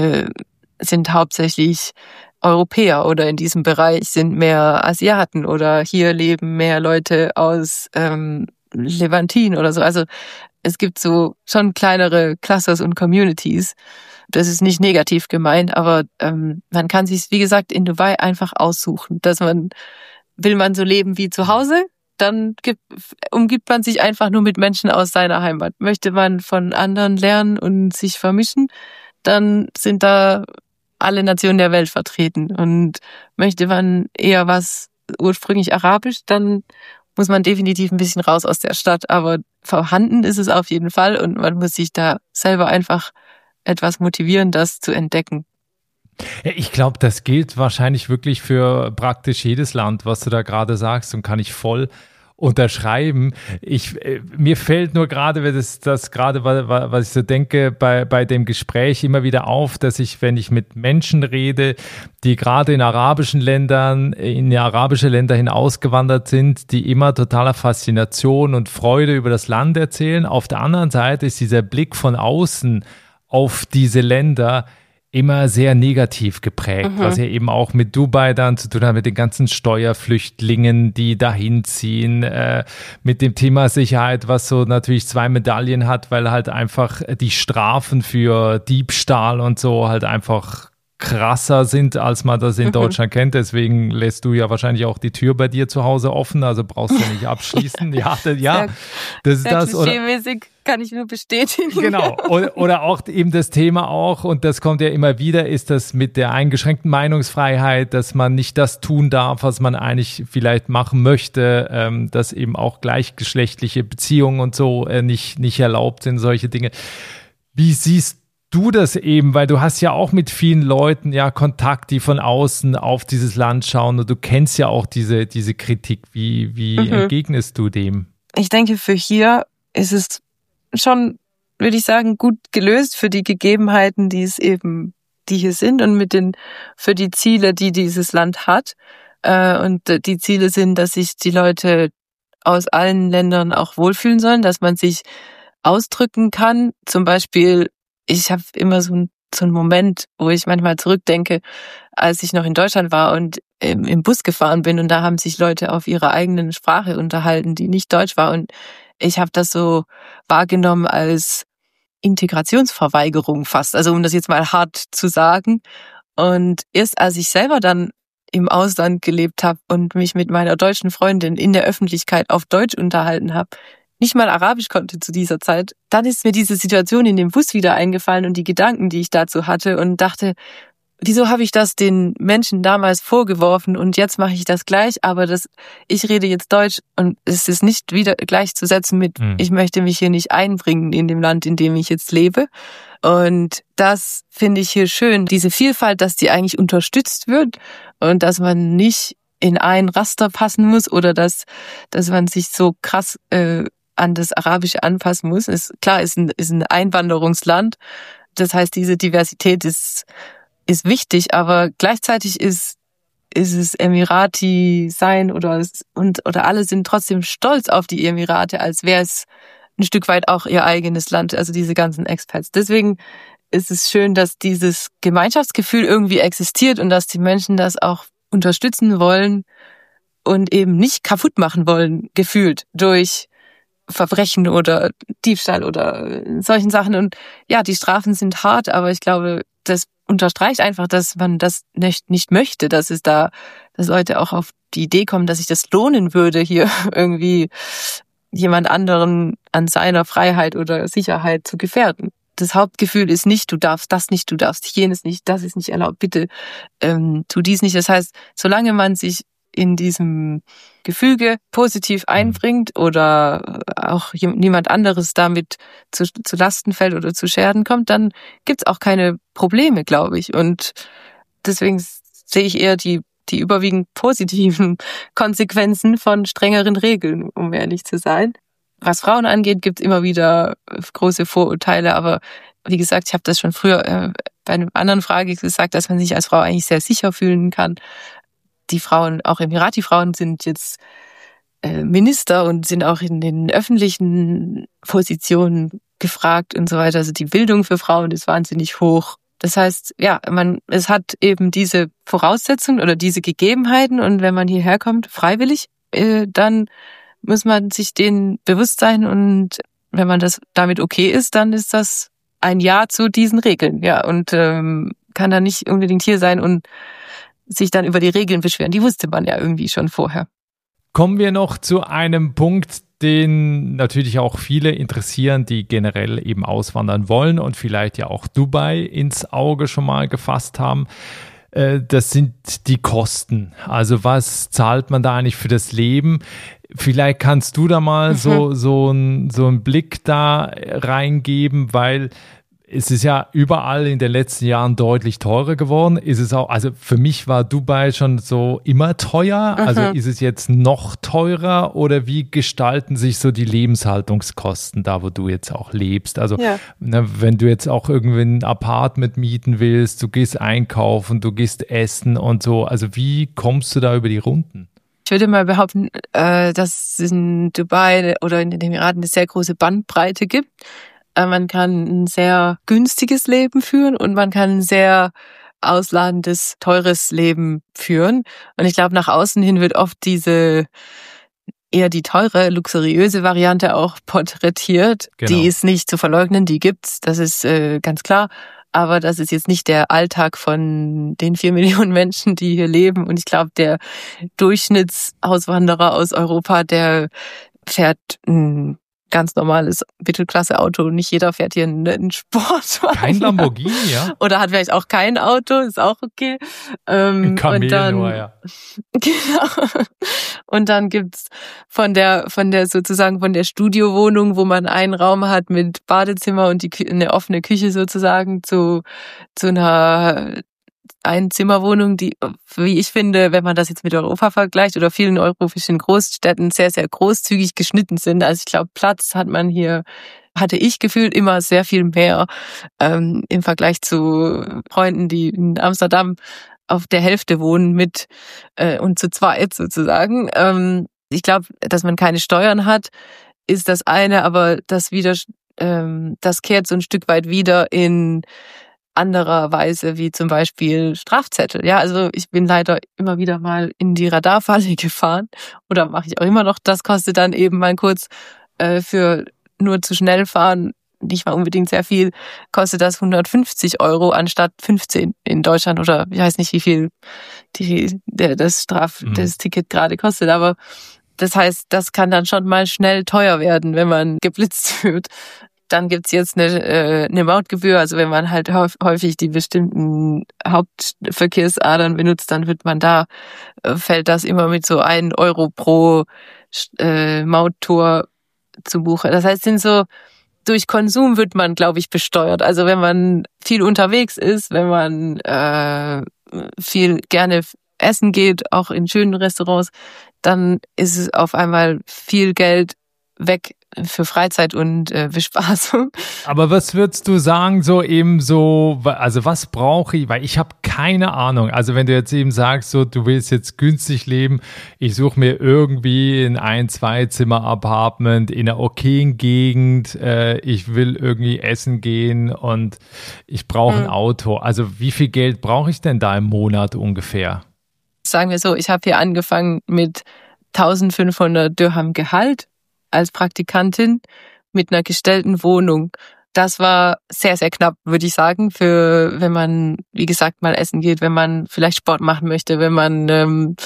Speaker 2: sind hauptsächlich Europäer oder in diesem Bereich sind mehr Asiaten oder hier leben mehr Leute aus Levantin oder so. Also es gibt so schon kleinere Clusters und Communities. Das ist nicht negativ gemeint, aber man kann sich, wie gesagt, in Dubai einfach aussuchen, will man so leben wie zu Hause, dann umgibt man sich einfach nur mit Menschen aus seiner Heimat. Möchte man von anderen lernen und sich vermischen, dann sind da alle Nationen der Welt vertreten. Und möchte man eher was ursprünglich Arabisch, dann muss man definitiv ein bisschen raus aus der Stadt. Aber vorhanden ist es auf jeden Fall und man muss sich da selber einfach etwas motivieren, das zu entdecken.
Speaker 1: Ja, ich glaube, das gilt wahrscheinlich wirklich für praktisch jedes Land, was du da gerade sagst und kann ich voll unterschreiben. Mir fällt nur gerade, was ich so denke, bei dem Gespräch immer wieder auf, dass wenn ich mit Menschen rede, die gerade in arabische Länder hinausgewandert sind, die immer totaler Faszination und Freude über das Land erzählen. Auf der anderen Seite ist dieser Blick von außen auf diese Länder immer sehr negativ geprägt, was ja eben auch mit Dubai dann zu tun hat, mit den ganzen Steuerflüchtlingen, die dahin ziehen, mit dem Thema Sicherheit, was so natürlich 2 Medaillen hat, weil halt einfach die Strafen für Diebstahl und so halt einfach krasser sind, als man das in Deutschland kennt. Deswegen lässt du ja wahrscheinlich auch die Tür bei dir zu Hause offen, also brauchst du nicht abschließen. Das ist das.
Speaker 2: Klischeemäßig kann ich nur bestätigen.
Speaker 1: Genau. Oder auch eben das Thema auch, und das kommt ja immer wieder, ist das mit der eingeschränkten Meinungsfreiheit, dass man nicht das tun darf, was man eigentlich vielleicht machen möchte, dass eben auch gleichgeschlechtliche Beziehungen und so nicht erlaubt sind, solche Dinge. Wie siehst du das eben, weil du hast ja auch mit vielen Leuten ja Kontakt, die von außen auf dieses Land schauen, und du kennst ja auch diese Kritik. Wie entgegnest du dem?
Speaker 2: Ich denke, für hier ist es schon, würde ich sagen, gut gelöst für die Gegebenheiten, die hier sind, und für die Ziele, die dieses Land hat. Und die Ziele sind, dass sich die Leute aus allen Ländern auch wohlfühlen sollen, dass man sich ausdrücken kann. Zum Beispiel, ich habe immer so einen Moment, wo ich manchmal zurückdenke, als ich noch in Deutschland war und im Bus gefahren bin, und da haben sich Leute auf ihrer eigenen Sprache unterhalten, die nicht Deutsch war, und ich habe das so wahrgenommen als Integrationsverweigerung fast, also um das jetzt mal hart zu sagen. Und erst als ich selber dann im Ausland gelebt habe und mich mit meiner deutschen Freundin in der Öffentlichkeit auf Deutsch unterhalten habe, nicht mal Arabisch konnte zu dieser Zeit, dann ist mir diese Situation in dem Bus wieder eingefallen und die Gedanken, die ich dazu hatte, und dachte, wieso habe ich das den Menschen damals vorgeworfen und jetzt mache ich das gleich, aber ich rede jetzt Deutsch, und es ist nicht wieder gleichzusetzen mit, ich möchte mich hier nicht einbringen in dem Land, in dem ich jetzt lebe. Und das finde ich hier schön, diese Vielfalt, dass die eigentlich unterstützt wird und dass man nicht in ein Raster passen muss oder dass man sich so krass an das Arabische anpassen muss. Ist ein Einwanderungsland. Das heißt, diese Diversität ist wichtig, aber gleichzeitig ist es Emirati sein oder alle sind trotzdem stolz auf die Emirate, als wäre es ein Stück weit auch ihr eigenes Land, also diese ganzen Expats. Deswegen ist es schön, dass dieses Gemeinschaftsgefühl irgendwie existiert und dass die Menschen das auch unterstützen wollen und eben nicht kaputt machen wollen, gefühlt durch Verbrechen oder Diebstahl oder solchen Sachen. Und ja, die Strafen sind hart, aber ich glaube, das unterstreicht einfach, dass man das nicht möchte, dass Leute auch auf die Idee kommen, dass sich das lohnen würde, hier irgendwie jemand anderen an seiner Freiheit oder Sicherheit zu gefährden. Das Hauptgefühl ist nicht, du darfst das nicht, du darfst jenes nicht, das ist nicht erlaubt, bitte tu dies nicht. Das heißt, solange man sich in diesem Gefüge positiv einbringt oder auch niemand anderes damit zu Lasten fällt oder zu Scherden kommt, dann gibt's auch keine Probleme, glaube ich. Und deswegen sehe ich eher die überwiegend positiven Konsequenzen von strengeren Regeln, um ehrlich zu sein. Was Frauen angeht, gibt's immer wieder große Vorurteile, aber wie gesagt, ich habe das schon früher bei einer anderen Frage gesagt, dass man sich als Frau eigentlich sehr sicher fühlen kann. Die Frauen, auch Emirati-Frauen, sind jetzt Minister und sind auch in den öffentlichen Positionen gefragt und so weiter. Also die Bildung für Frauen ist wahnsinnig hoch. Das heißt, ja, es hat eben diese Voraussetzungen oder diese Gegebenheiten, und wenn man hierher kommt, freiwillig, dann muss man sich denen bewusst sein, und wenn man das damit okay ist, dann ist das ein Ja zu diesen Regeln, ja, und kann dann nicht unbedingt hier sein und sich dann über die Regeln beschweren. Die wusste man ja irgendwie schon vorher.
Speaker 1: Kommen wir noch zu einem Punkt, den natürlich auch viele interessieren, die generell eben auswandern wollen und vielleicht ja auch Dubai ins Auge schon mal gefasst haben. Das sind die Kosten. Also was zahlt man da eigentlich für das Leben? Vielleicht kannst du da mal so einen Blick da reingeben, weil es ist ja überall in den letzten Jahren deutlich teurer geworden. Ist es auch, also für mich war Dubai schon so immer teuer. Also ist es jetzt noch teurer, oder wie gestalten sich so die Lebenshaltungskosten da, wo du jetzt auch lebst? Also wenn du jetzt auch irgendwie ein Apartment mieten willst, du gehst einkaufen, du gehst essen und so. Also wie kommst du da über die Runden?
Speaker 2: Ich würde mal behaupten, dass es in Dubai oder in den Emiraten eine sehr große Bandbreite gibt. Man kann ein sehr günstiges Leben führen und man kann ein sehr ausladendes, teures Leben führen. Und ich glaube, nach außen hin wird oft eher die teure, luxuriöse Variante auch porträtiert. Genau. Die ist nicht zu verleugnen, die gibt's, das ist ganz klar. Aber das ist jetzt nicht der Alltag von den 4 Millionen Menschen, die hier leben. Und ich glaube, der Durchschnittsauswanderer aus Europa, der fährt ein ganz normales Mittelklasse-Auto. Nicht jeder fährt hier einen Sportwagen.
Speaker 1: Kein Lamborghini, ja?
Speaker 2: Oder hat vielleicht auch kein Auto, ist auch okay.
Speaker 1: Ein Kamel
Speaker 2: und dann,
Speaker 1: nur, ja.
Speaker 2: Genau. Und dann gibt's von der sozusagen von der Studiowohnung, wo man einen Raum hat mit Badezimmer und eine offene Küche sozusagen zu einer Einzimmerwohnung, die, wie ich finde, wenn man das jetzt mit Europa vergleicht oder vielen europäischen Großstädten sehr, sehr großzügig geschnitten sind. Also ich glaube, Platz hatte ich gefühlt immer sehr viel mehr im Vergleich zu Freunden, die in Amsterdam auf der Hälfte wohnen und zu zweit sozusagen. Ich glaube, dass man keine Steuern hat, ist das eine, aber das kehrt so ein Stück weit wieder in anderer Weise, wie zum Beispiel Strafzettel. Ja, also ich bin leider immer wieder mal in die Radarfalle gefahren oder mache ich auch immer noch. Das kostet dann eben mal kurz für nur zu schnell fahren, nicht mal unbedingt sehr viel, kostet das 150 € anstatt 15 in Deutschland oder ich weiß nicht, wie viel das Ticket gerade kostet, aber das heißt, das kann dann schon mal schnell teuer werden, wenn man geblitzt wird. Dann gibt's jetzt eine Mautgebühr, also wenn man halt häufig die bestimmten Hauptverkehrsadern benutzt, dann fällt das immer mit so 1 € pro Mauttour zu Buche. Das heißt, durch Konsum wird man, glaube ich, besteuert. Also wenn man viel unterwegs ist, wenn man viel gerne essen geht, auch in schönen Restaurants, dann ist es auf einmal viel Geld weg für Freizeit und Bespaßung.
Speaker 1: Aber was würdest du sagen, also was brauche ich, weil ich habe keine Ahnung. Also wenn du jetzt eben sagst, so du willst jetzt günstig leben, ich suche mir irgendwie ein 1-2-Zimmer-Apartment in einer okayen Gegend, ich will irgendwie essen gehen und ich brauche ein Auto. Also wie viel Geld brauche ich denn da im Monat ungefähr?
Speaker 2: Sagen wir so, ich habe hier angefangen mit 1500 Dirham Gehalt als Praktikantin mit einer gestellten Wohnung. Das war sehr, sehr knapp, würde ich sagen, für wenn man, wie gesagt, mal essen geht, wenn man vielleicht Sport machen möchte, wenn man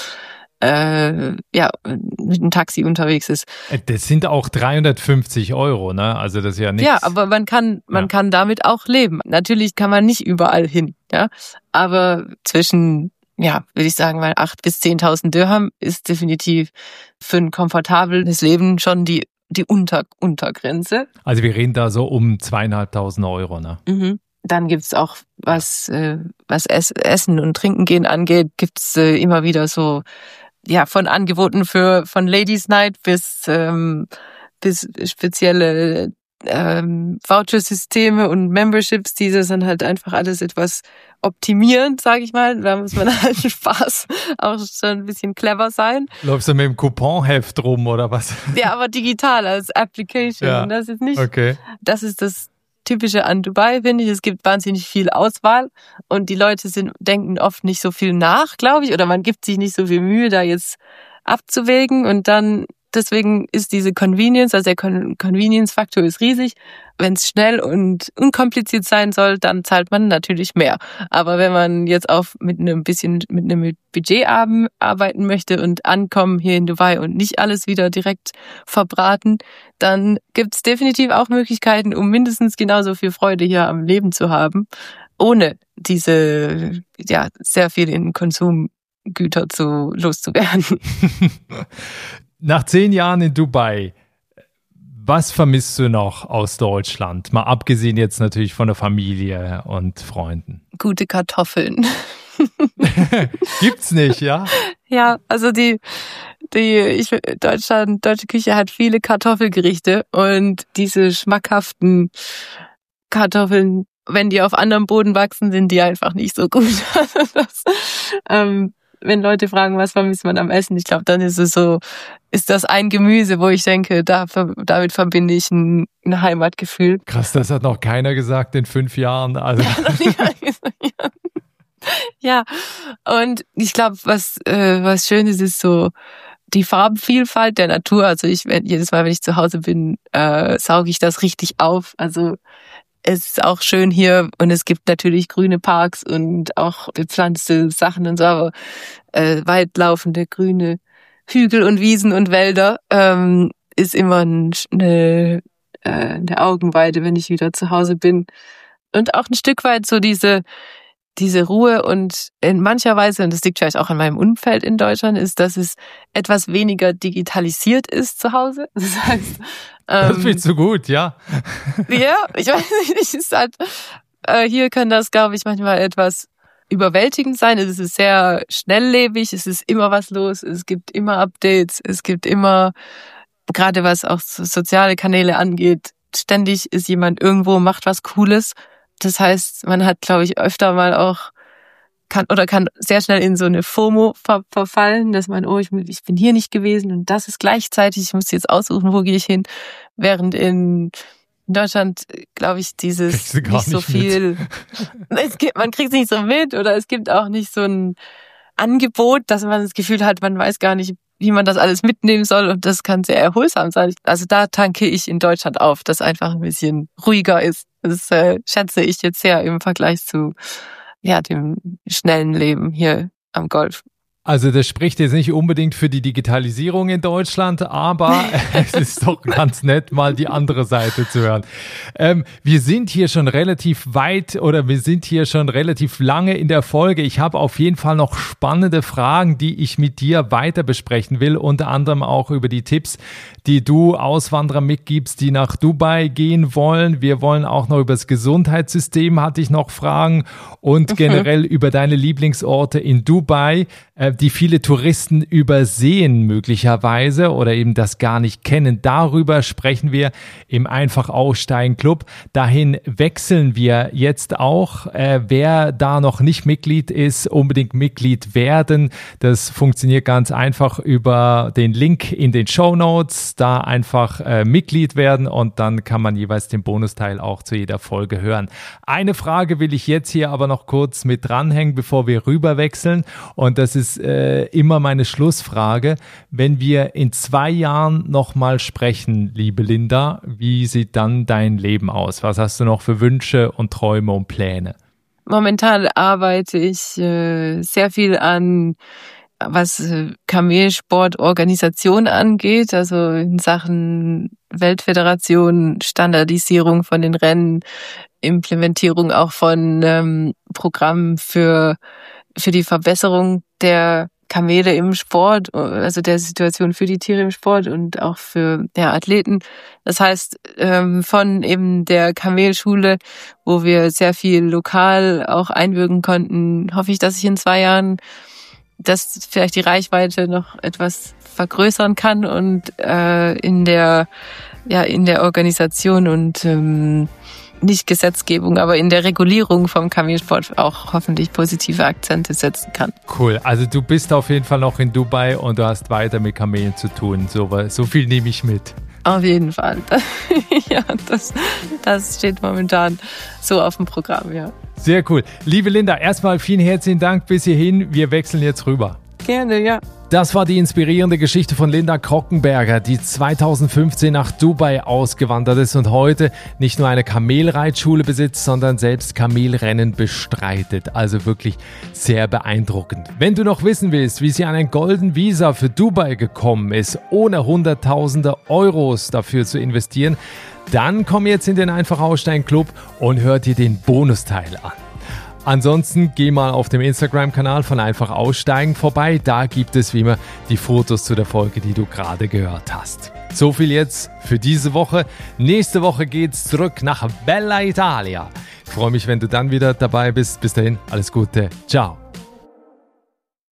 Speaker 2: mit einem Taxi unterwegs ist.
Speaker 1: Das sind auch 350 €, ne? Also das ist ja nichts.
Speaker 2: Ja, aber man kann damit auch leben. Natürlich kann man nicht überall hin, ja, aber zwischen würde ich sagen, mal 8.000 bis 10.000 Dirham ist definitiv für ein komfortables Leben schon die Untergrenze.
Speaker 1: Also wir reden da so um 2.500 €, ne?
Speaker 2: Mhm. Dann gibt's auch, was Essen und Trinken gehen angeht, gibt's immer wieder so, von Angeboten von Ladies Night bis spezielle Voucher-Systeme und Memberships, diese sind halt einfach alles etwas optimierend, sage ich mal. Da muss man halt Spaß auch schon ein bisschen clever sein.
Speaker 1: Läufst du mit dem Couponheft rum oder was?
Speaker 2: Ja, aber digital als Application.
Speaker 1: Ja.
Speaker 2: Das ist nicht.
Speaker 1: Okay.
Speaker 2: Das ist das Typische an Dubai, finde ich. Es gibt wahnsinnig viel Auswahl und die Leute denken oft nicht so viel nach, glaube ich, oder man gibt sich nicht so viel Mühe, da jetzt abzuwägen und dann deswegen ist diese Convenience, also der Convenience-Faktor ist riesig. Wenn es schnell und unkompliziert sein soll, dann zahlt man natürlich mehr. Aber wenn man jetzt mit einem Budget arbeiten möchte und ankommen hier in Dubai und nicht alles wieder direkt verbraten, dann gibt's definitiv auch Möglichkeiten, um mindestens genauso viel Freude hier am Leben zu haben, ohne sehr viel in Konsumgüter loszuwerden.
Speaker 1: Nach 10 Jahren in Dubai, was vermisst du noch aus Deutschland? Mal abgesehen jetzt natürlich von der Familie und Freunden.
Speaker 2: Gute Kartoffeln.
Speaker 1: Gibt's nicht, ja?
Speaker 2: Ja, also deutsche Küche hat viele Kartoffelgerichte und diese schmackhaften Kartoffeln, wenn die auf anderem Boden wachsen, sind die einfach nicht so gut. Wenn Leute fragen, was vermisst man am Essen, ich glaube, dann ist das ein Gemüse, wo ich denke, damit verbinde ich ein Heimatgefühl.
Speaker 1: Krass, das hat noch keiner gesagt in 5 Jahren. Also.
Speaker 2: Ja, und ich glaube, was schön ist so die Farbenvielfalt der Natur. Also jedes Mal, wenn ich zu Hause bin, sauge ich das richtig auf. Also es ist auch schön hier und es gibt natürlich grüne Parks und auch bepflanzte Sachen und so, aber weitlaufende grüne Hügel und Wiesen und Wälder ist immer eine Augenweide, wenn ich wieder zu Hause bin. Und auch ein Stück weit so diese Ruhe und in mancher Weise, und das liegt vielleicht auch an meinem Umfeld in Deutschland, ist, dass es etwas weniger digitalisiert ist zu Hause. Das heißt,
Speaker 1: das findest du gut, ja.
Speaker 2: Ja, ich weiß nicht, es ist halt, hier kann das, glaube ich, manchmal etwas überwältigend sein. Es ist sehr schnelllebig, es ist immer was los, es gibt immer Updates, es gibt immer, gerade was auch soziale Kanäle angeht, ständig ist jemand irgendwo, macht was Cooles. Das heißt, man hat, glaube ich, öfter mal auch kann sehr schnell in so eine FOMO verfallen, dass man, ich bin hier nicht gewesen und das ist gleichzeitig, ich muss jetzt aussuchen, wo gehe ich hin. Während in Deutschland, glaube ich, dieses nicht so viel, man kriegt es nicht so mit oder es gibt auch nicht so ein Angebot, dass man das Gefühl hat, man weiß gar nicht, wie man das alles mitnehmen soll und das kann sehr erholsam sein. Also da tanke ich in Deutschland auf, dass einfach ein bisschen ruhiger ist. Das schätze ich jetzt sehr im Vergleich zu dem schnellen Leben hier am Golf.
Speaker 1: Also das spricht jetzt nicht unbedingt für die Digitalisierung in Deutschland, aber es ist doch ganz nett, mal die andere Seite zu hören. Wir sind hier schon relativ weit oder wir sind hier schon relativ lange in der Folge. Ich habe auf jeden Fall noch spannende Fragen, die ich mit dir weiter besprechen will, unter anderem auch über die Tipps, die du Auswanderern mitgibst, die nach Dubai gehen wollen. Wir wollen auch noch über das Gesundheitssystem, hatte ich noch Fragen und generell über deine Lieblingsorte in Dubai, die viele Touristen übersehen möglicherweise oder eben das gar nicht kennen. Darüber sprechen wir im Einfach-Aussteigen-Club. Dahin wechseln wir jetzt auch. Wer da noch nicht Mitglied ist, unbedingt Mitglied werden. Das funktioniert ganz einfach über den Link in den Shownotes. Da einfach Mitglied werden und dann kann man jeweils den Bonusteil auch zu jeder Folge hören. Eine Frage will ich jetzt hier aber noch kurz mit dranhängen, bevor wir rüber wechseln. Und das ist immer meine Schlussfrage. Wenn wir in 2 Jahren nochmal sprechen, liebe Linda, wie sieht dann dein Leben aus? Was hast du noch für Wünsche und Träume und Pläne?
Speaker 2: Momentan arbeite ich sehr viel an, was Kamelsportorganisation angeht, also in Sachen Weltföderation, Standardisierung von den Rennen, Implementierung auch von Programmen für die Verbesserung der Kamele im Sport, also der Situation für die Tiere im Sport und auch für Athleten. Das heißt, von eben der Kamelschule, wo wir sehr viel lokal auch einwirken konnten, hoffe ich, dass ich in 2 Jahren das vielleicht die Reichweite noch etwas vergrößern kann und in der Organisation und nicht Gesetzgebung, aber in der Regulierung vom Kamelsport auch hoffentlich positive Akzente setzen kann.
Speaker 1: Cool, also du bist auf jeden Fall noch in Dubai und du hast weiter mit Kamelen zu tun. So viel nehme ich mit.
Speaker 2: Auf jeden Fall. Ja, das steht momentan so auf dem Programm, ja.
Speaker 1: Sehr cool. Liebe Linda, erstmal vielen herzlichen Dank bis hierhin. Wir wechseln jetzt rüber.
Speaker 2: Gerne, ja.
Speaker 1: Das war die inspirierende Geschichte von Linda Krockenberger, die 2015 nach Dubai ausgewandert ist und heute nicht nur eine Kamelreitschule besitzt, sondern selbst Kamelrennen bestreitet. Also wirklich sehr beeindruckend. Wenn du noch wissen willst, wie sie an ein Golden Visa für Dubai gekommen ist, ohne Hunderttausende Euros dafür zu investieren, dann komm jetzt in den Einfach-Aussteigen-Club und hör dir den Bonusteil an. Ansonsten geh mal auf dem Instagram-Kanal von Einfach Aussteigen vorbei. Da gibt es wie immer die Fotos zu der Folge, die du gerade gehört hast. So viel jetzt für diese Woche. Nächste Woche geht's zurück nach Bella Italia. Ich freue mich, wenn du dann wieder dabei bist. Bis dahin, alles Gute. Ciao.